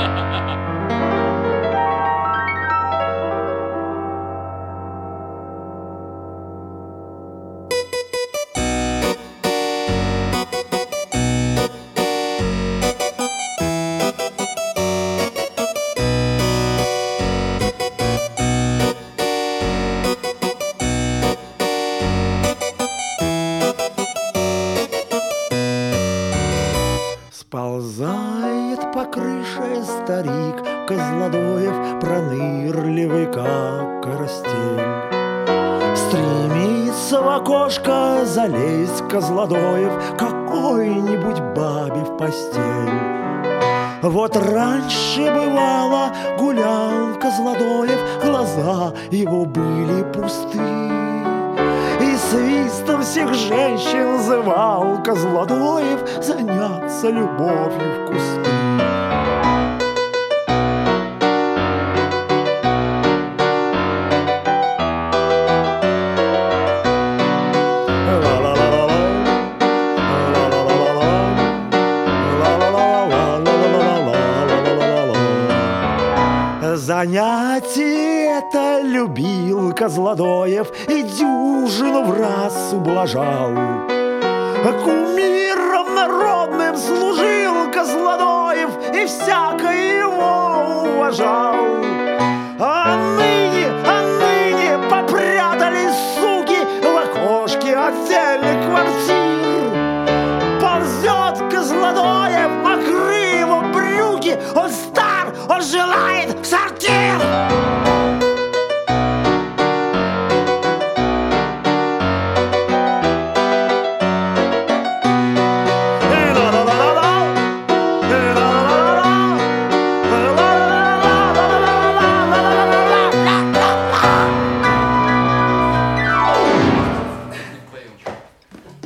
Сползает по крыше старик Козлодоев, пронырливый, как карастель. Стремится в окошко залезть Козлодоев какой-нибудь бабе в постель. Вот раньше бывало гулял Козлодоев, глаза его были пусты, и свистом всех женщин зывал Козлодоев заняться любовью в кусты. Занятие это любил Козлодоев и дюжину в раз ублажал. Кумиром народным служил Козлодоев и всякое его уважал. А ныне попрятались суки в окошке отдельных квартир. Ползет Козлодоев, мокры его брюки, он стар, он желает